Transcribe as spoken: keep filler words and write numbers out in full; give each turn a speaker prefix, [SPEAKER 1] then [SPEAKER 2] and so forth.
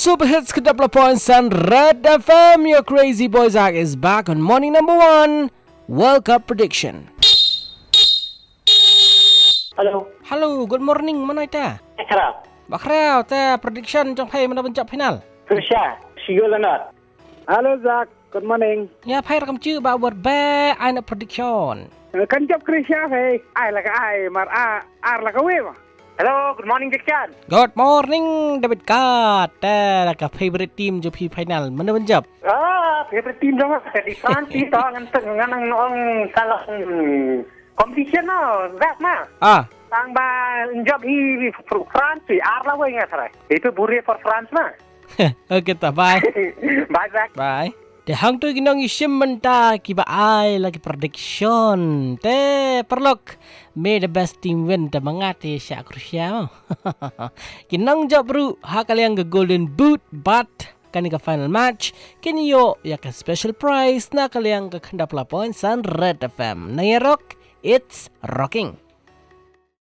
[SPEAKER 1] Super Hits ke double point Sun Red F M. Your crazy boy Zach is back on morning number one World Cup prediction.
[SPEAKER 2] Hello.
[SPEAKER 1] Hello, good morning. Mana ita?
[SPEAKER 2] Kerap.
[SPEAKER 1] Bakrao ta prediction jong phai mana pencap final.
[SPEAKER 2] Krisha, Shigol Leonard.
[SPEAKER 3] Hello Zach, good morning.
[SPEAKER 1] Ya phai rakam chư ba word ba ai na prediction.
[SPEAKER 3] Kan jawab Krisha hey, ai lah ai mar a ar lah kawe mah.
[SPEAKER 2] Hello, good morning Diksan.
[SPEAKER 1] Good morning David Card. Ta ka favorite team jo phi final mana pencap.
[SPEAKER 2] Ah, favorite team dong. Di France itu ngantek nganang orang salah competition no, Zach mah.
[SPEAKER 1] Ah,
[SPEAKER 2] Sang ba job hi France ar lah we ngasar. Itu buri for France mah.
[SPEAKER 1] okay ta bye.
[SPEAKER 2] Bye Zach.
[SPEAKER 1] Bye. Te hang tu ginong isim menta kiba ai lagi prediction. Te perlok may the best team win te mangati siya Croatia. Kinang job bro ha kaliang ga golden boot but kani ka final match kini yo ya ka special prize na kaliang ka kanda points Sun Red F M. Na rock, it's rocking.